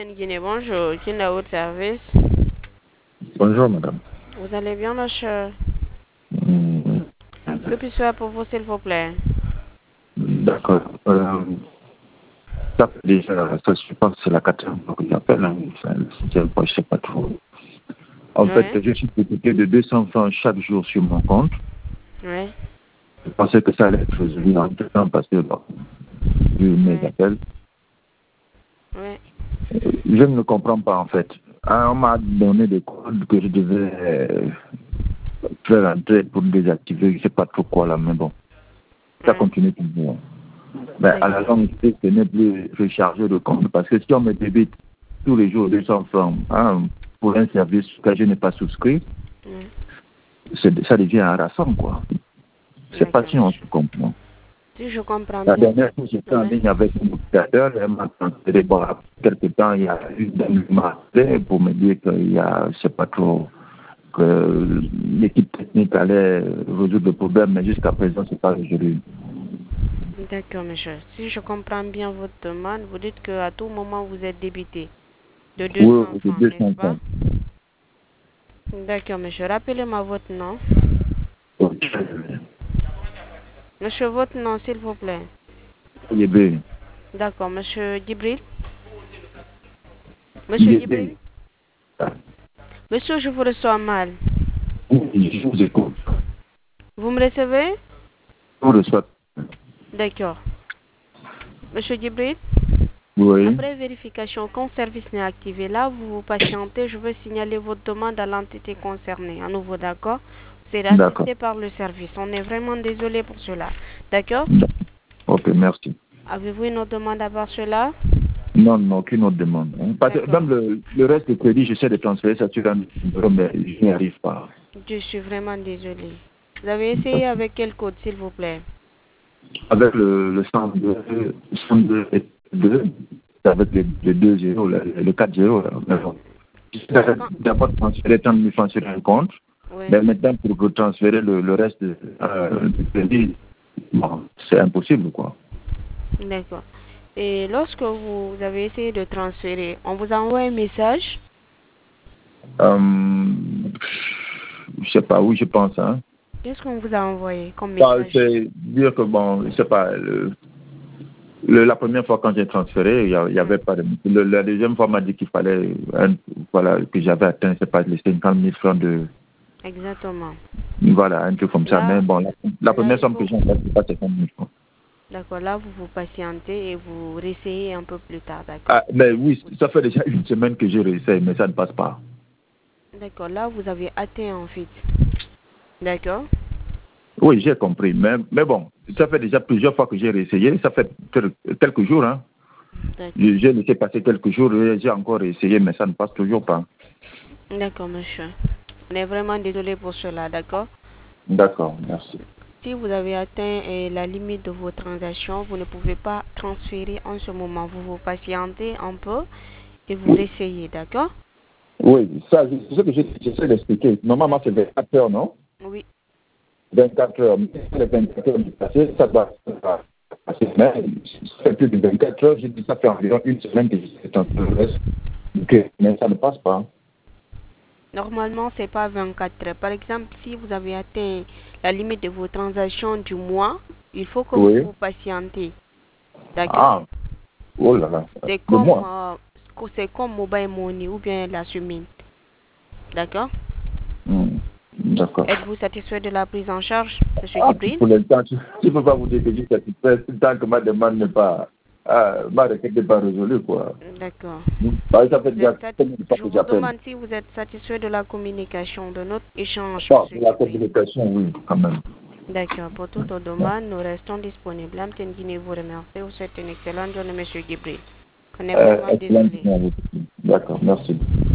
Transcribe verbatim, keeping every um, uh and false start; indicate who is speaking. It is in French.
Speaker 1: Guinée, bonjour. Qui est votre service?
Speaker 2: Bonjour, madame.
Speaker 1: Vous allez bien, monsieur?
Speaker 2: Hmm,
Speaker 1: Que puis-je faire pour vous, s'il vous plaît?
Speaker 2: D'accord. Euh, ça fait déjà, ça, je pense que c'est la quatrième fois que j'appelle. Hein. Enfin, le sixième fois, je ne sais pas trop. En fait,
Speaker 1: Oui.
Speaker 2: je suis député de deux cents francs chaque jour sur mon compte.
Speaker 1: Oui.
Speaker 2: Je pensais que ça allait être résolu en tout temps parce que, bon, vu mes
Speaker 1: Oui.
Speaker 2: appels,
Speaker 1: Oui.
Speaker 2: je ne comprends pas, en fait. Ah, on m'a donné des codes que je devais euh, faire entrer pour désactiver, je ne sais pas trop quoi là, mais bon, ça
Speaker 1: Oui.
Speaker 2: continue toujours. Mais à la
Speaker 1: D'accord.
Speaker 2: longue, ce n'est plus rechargé de compte parce que si on me débite tous les jours deux cents francs hein, pour un service que je n'ai pas souscrit,
Speaker 1: Oui.
Speaker 2: ça devient harassant, quoi. C'est pas
Speaker 1: D'accord,
Speaker 2: si on
Speaker 1: monsieur.
Speaker 2: se comprend.
Speaker 1: Si je comprends
Speaker 2: La
Speaker 1: bien.
Speaker 2: dernière fois, j'étais en
Speaker 1: Oui.
Speaker 2: ligne avec un opérateur, elle m'a transféré, bon, après quelque temps, il y a eu d'un appelé pour me dire qu'il y a, je sais pas trop, que l'équipe technique allait résoudre le problème, mais jusqu'à présent, c'est pas résolu.
Speaker 1: D'accord, monsieur. Si je comprends bien votre demande, vous dites qu'à tout moment, vous êtes débité de
Speaker 2: Oui,
Speaker 1: deux cents
Speaker 2: c'est
Speaker 1: francs, n'est-ce
Speaker 2: deux cents
Speaker 1: pas?
Speaker 2: francs.
Speaker 1: D'accord, monsieur. Rappelez-moi votre nom.
Speaker 2: Ok.
Speaker 1: Monsieur, votre nom, s'il vous plaît.
Speaker 2: Il est bien.
Speaker 1: D'accord, monsieur Gibril.
Speaker 2: Il
Speaker 1: Monsieur
Speaker 2: est bien.
Speaker 1: Gibril. Monsieur, je vous reçois mal.
Speaker 2: Oui, je vous écoute.
Speaker 1: Vous me recevez?
Speaker 2: Je vous reçois.
Speaker 1: D'accord. Monsieur Gibril,
Speaker 2: Oui.
Speaker 1: après vérification, quand le service n'est activé, là, vous vous patientez, je vais signaler votre demande à l'entité concernée. À nouveau, d'accord? C'est
Speaker 2: D'accord.
Speaker 1: assisté par le service. On est vraiment désolé pour cela. D'accord?
Speaker 2: Ok, merci.
Speaker 1: Avez-vous une autre demande à part cela?
Speaker 2: Non, non, aucune autre demande. Hein. Parce que
Speaker 1: D'accord.
Speaker 2: même le, le reste du crédit, j'essaie de transférer ça sur un numéro, mais je n'y arrive pas.
Speaker 1: Je suis vraiment désolé. Vous avez essayé avec quel code, s'il vous plaît?
Speaker 2: Avec le, le cent deux, cent deux et deux, avec les, les deux zéros, le, le quatre zéros. Là, mais bon. J'essaie
Speaker 1: Quand-
Speaker 2: d'abord transférer tant de francs sur un compte,
Speaker 1: Oui.
Speaker 2: mais maintenant pour transférer le, le reste euh, du crédit, bon, c'est impossible, quoi.
Speaker 1: D'accord. Et lorsque vous avez essayé de transférer, on vous envoie un message?
Speaker 2: Euh, je sais pas, oui, je pense, hein.
Speaker 1: Qu'est-ce qu'on vous a envoyé comme
Speaker 2: Bah,
Speaker 1: message?
Speaker 2: c'est dire que, bon, je sais pas, le, le- la première fois quand j'ai transféré, il n'y
Speaker 1: Oui.
Speaker 2: avait pas de... Le, la deuxième fois, m'a dit qu'il fallait, un, voilà, que j'avais atteint, je sais pas, les cinquante mille francs de...
Speaker 1: Exactement.
Speaker 2: Voilà, un truc comme ça. Mais
Speaker 1: Là,
Speaker 2: bon, la, la
Speaker 1: là,
Speaker 2: première
Speaker 1: il
Speaker 2: somme que
Speaker 1: faut...
Speaker 2: j'ai en fait, c'est pas cinquante mille francs.
Speaker 1: D'accord, là, vous vous patientez et vous réessayez un peu plus tard, d'accord?
Speaker 2: Ah, mais oui, ça fait déjà une semaine que je réessaye, mais ça ne passe pas.
Speaker 1: D'accord, là, vous avez atteint en fait. D'accord?
Speaker 2: Oui, j'ai compris. Mais, mais bon, ça fait déjà plusieurs fois que j'ai réessayé. Ça fait quel- quelques jours, hein.
Speaker 1: D'accord.
Speaker 2: J'ai j'ai laissé passer quelques jours, et j'ai encore essayé, mais ça ne passe toujours pas.
Speaker 1: D'accord, monsieur. On est vraiment désolé pour cela, d'accord?
Speaker 2: D'accord, merci.
Speaker 1: Si vous avez atteint eh, la limite de vos transactions, vous ne pouvez pas transférer en ce moment. Vous vous patientez un peu et vous
Speaker 2: Oui,
Speaker 1: réessayez, d'accord?
Speaker 2: oui, ça, c'est ce que j'ai- j'essaie d'expliquer. Normalement, c'est vingt-quatre heures, non?
Speaker 1: Oui.
Speaker 2: vingt-quatre heures. Mais les vingt-quatre heures du passé, ça doit passer. Mais ça fait plus de vingt-quatre heures. J'ai dit ça fait environ une semaine que j'essaie en reste. Ok, mais ça ne passe pas.
Speaker 1: Normalement, c'est pas vingt-quatre heures. Par exemple, si vous avez atteint la limite de vos transactions du mois, il faut que vous
Speaker 2: Oui.
Speaker 1: vous patientez. D'accord?
Speaker 2: Ah, oh là là.
Speaker 1: C'est
Speaker 2: De
Speaker 1: comme,
Speaker 2: moi.
Speaker 1: euh, c'est comme Mobile Money ou bien la Sumine. D'accord?
Speaker 2: Hmm, d'accord.
Speaker 1: Êtes-vous satisfait de la prise en charge, Monsieur
Speaker 2: Ah,
Speaker 1: Gibril?
Speaker 2: pour l'instant, je ne peux pas vous dire que je suis satisfait tant que ma demande n'est pas, ah, ma requête n'est pas résolue, quoi.
Speaker 1: D'accord.
Speaker 2: Bah, ça
Speaker 1: Si
Speaker 2: fait
Speaker 1: vous
Speaker 2: déjà
Speaker 1: êtes sat-
Speaker 2: combien de fois
Speaker 1: Je
Speaker 2: que
Speaker 1: vous
Speaker 2: j'appelle.
Speaker 1: demande si vous êtes satisfait de la communication, de notre échange,
Speaker 2: Bon,
Speaker 1: Monsieur
Speaker 2: pour la
Speaker 1: Gibril.
Speaker 2: communication, oui, quand même.
Speaker 1: D'accord. Pour toute demande, nous restons disponibles. Amtine Guinée vous remercie. Vous souhaite une excellente journée, Monsieur Gibril. On est
Speaker 2: Euh,
Speaker 1: vraiment
Speaker 2: excellent.
Speaker 1: désolé.
Speaker 2: D'accord, merci.